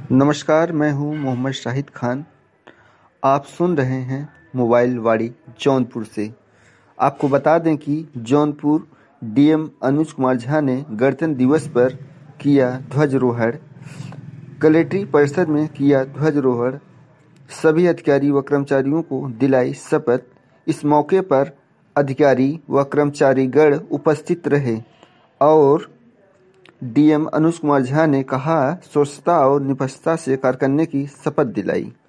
नमस्कार, मैं हूँ मोहम्मद शाहिद खान। आप सुन रहे हैं मोबाइल वाड़ी जौनपुर से। आपको बता दें कि जौनपुर डीएम अनुज कुमार झा ने गणतंत्र दिवस पर किया ध्वजारोहण। कलेक्ट्री परिसर में किया ध्वजारोहण। सभी अधिकारी व कर्मचारियों को दिलाई शपथ। इस मौके पर अधिकारी व कर्मचारीगण उपस्थित रहे और डीएम अनुज कुमार झा ने कहा स्वच्छता और निष्पक्षता से कार्य करने की शपथ दिलाई।